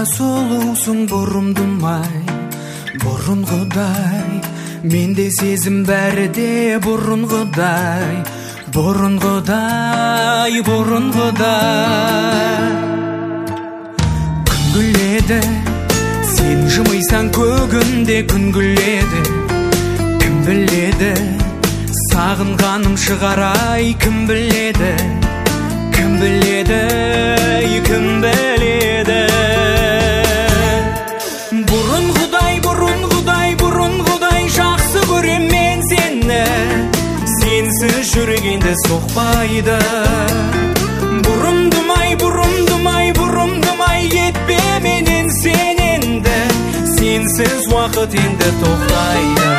сұлусың бұрымдымай, бұрынғыдай. Менде сезім бәрі де бұрынғыдай, бұрынғыдай, бұрынғыдай. Күн гүледі, сен жымайсаң көгінде күн гүледі. Кім біледі, сағынғаным шығарай, кім біледі, кім біледі, кім біледі. Бұрынғыдай, бұрынғыдай, бұрынғыдай жақсы көрем мен сені, сенсіз жүргенде соқпайды. Бұрымдымай, бұрымдымай, бұрымдымай, кетпе менен сен енді, сенсіз уақыт енді тоқтайды.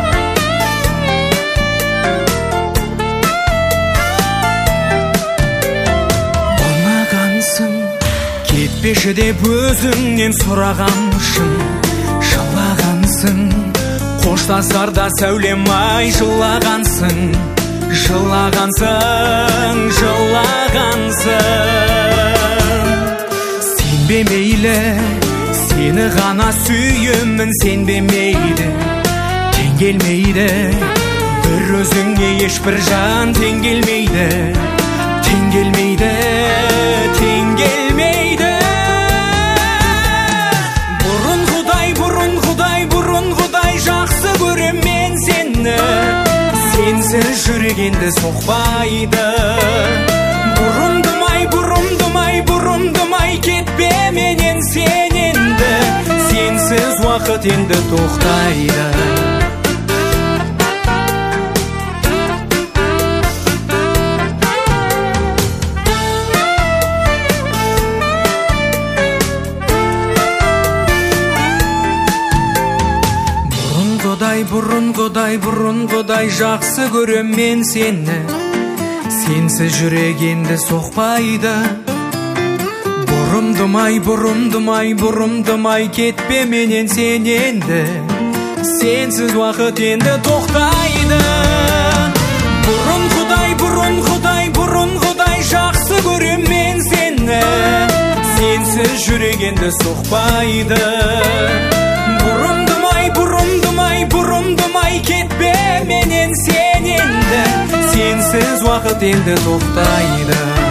Кетпеші деп өзіңнен сұрағаншың, жылағансың. Қоштасарда сәулем-ай жылағансың, жылағансың, жылағансың. Сенбе мейлі, сені ғана сүйемін, сенбе мейлі, тең келмейді. Бір өзіңе ешбір жан тең келмейді, тең келмейді, тең келмейді. Бұрынғыдай жақсы көрем мен сені, сенсіз жүргенде соқпайды. Бұрымдымай, бұрымдымай, бұрымдымай, кетпе менен сен енді, сенсіз уақыт енді тоқтайды. Бұрынғыдай, бұрынғыдай жақсы көрем мен сені, сенсіз жүрегенде соқпайды. Бұрымдымай, бұрымдымай, бұрымдымай, кетпе менен сен енді, сенсіз уақыт енді тоқтайды. Бұрынғыдай, бұрынғыдай, бұрынғыдай жақсы көрем мен сені, сенсіз жүрегенде соқпайды. Бұрымдымай, кетпе менен сен енді, сенсіз уақыт енді тоқтайды.